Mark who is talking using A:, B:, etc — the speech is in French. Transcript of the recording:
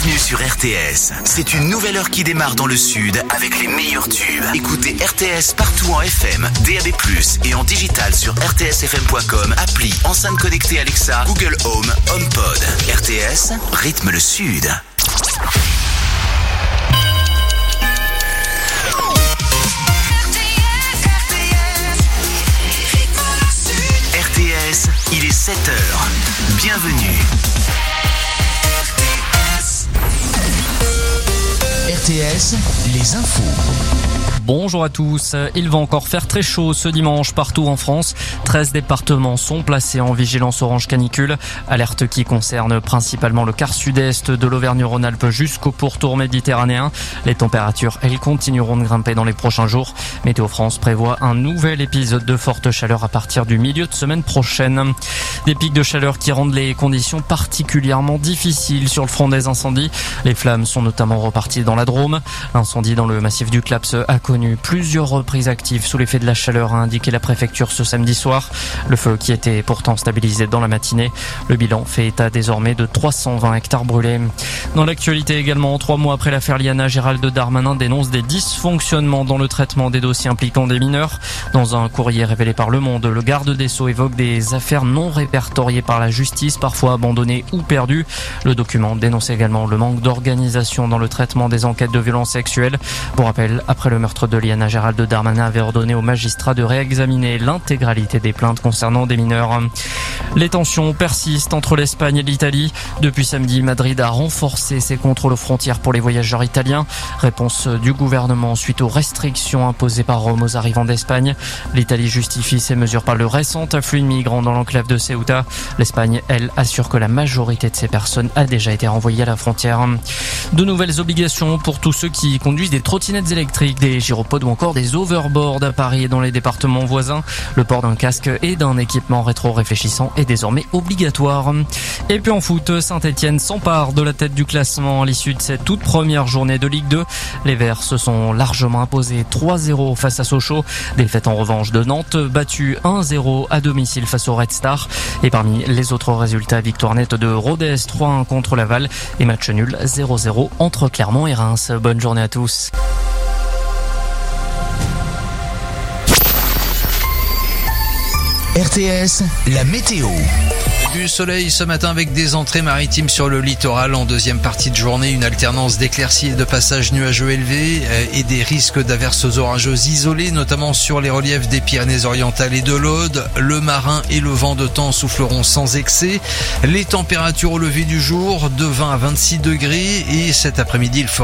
A: Bienvenue sur RTS. C'est une nouvelle heure qui démarre dans le sud avec les meilleurs tubes. Écoutez RTS partout en FM, DAB+, et en digital sur rtsfm.com, appli, enceinte connectée Alexa, Google Home, HomePod. RTS, rythme le sud. RTS, il est 7h. Bienvenue. RTS, les infos.
B: Bonjour à tous. Il va encore faire très chaud ce dimanche partout en France. 13 départements sont placés en vigilance orange canicule. Alerte qui concerne principalement le quart sud-est de l'Auvergne-Rhône-Alpes jusqu'au pourtour méditerranéen. Les températures, elles continueront de grimper dans les prochains jours. Météo France prévoit un nouvel épisode de forte chaleur à partir du milieu de semaine prochaine. Des pics de chaleur qui rendent les conditions particulièrement difficiles sur le front des incendies. Les flammes sont notamment reparties dans la Drôme. L'incendie dans le massif du Claps a connu plusieurs reprises actives sous l'effet de la chaleur, a indiqué la préfecture ce samedi soir. Le feu qui était pourtant stabilisé dans la matinée. Le bilan fait état désormais de 320 hectares brûlés. Dans l'actualité également, 3 mois après l'affaire Liana, Gérald Darmanin dénonce des dysfonctionnements dans le traitement des dossiers impliquant des mineurs. Dans un courrier révélé par Le Monde, le garde des Sceaux évoque des affaires non répertoriées par la justice, parfois abandonnées ou perdues. Le document dénonce également le manque d'organisation dans le traitement des enquêtes de violences sexuelles. Pour rappel, après le meurtre de Liana, Gérald Darmanin avait ordonné aux magistrats de réexaminer l'intégralité des plaintes concernant des mineurs. Les tensions persistent entre l'Espagne et l'Italie. Depuis samedi, Madrid a renforcé ses contrôles aux frontières pour les voyageurs italiens. Réponse du gouvernement suite aux restrictions imposées par Rome aux arrivants d'Espagne. L'Italie justifie ces mesures par le récent afflux de migrants dans l'enclave de Ceuta. L'Espagne, elle, assure que la majorité de ces personnes a déjà été renvoyée à la frontière. De nouvelles obligations pour tous ceux qui conduisent des trottinettes électriques, des gyropodes ou encore des overboards à Paris et dans les départements voisins. Le port d'un casque et d'un équipement rétro-réfléchissant est désormais obligatoire. Et puis en foot, Saint-Etienne s'empare de la tête du classement à l'issue de cette toute première journée de Ligue 2. Les Verts se sont largement imposés 3-0 face à Sochaux. Défaite en revanche de Nantes, battue 1-0 à domicile face au Red Star. Et parmi les autres résultats, victoire nette de Rodez 3-1 contre Laval et match nul 0-0 entre Clermont et Reims. Bonne journée à tous.
A: RTS, la météo.
C: Du soleil ce matin avec des entrées maritimes sur le littoral. En deuxième partie de journée, une alternance d'éclaircies et de passages nuageux élevés et des risques d'averses orageuses isolées, notamment sur les reliefs des Pyrénées-Orientales et de l'Aude. Le marin et le vent de temps souffleront sans excès. Les températures au lever du jour de 20 à 26 degrés et cet après-midi, il fera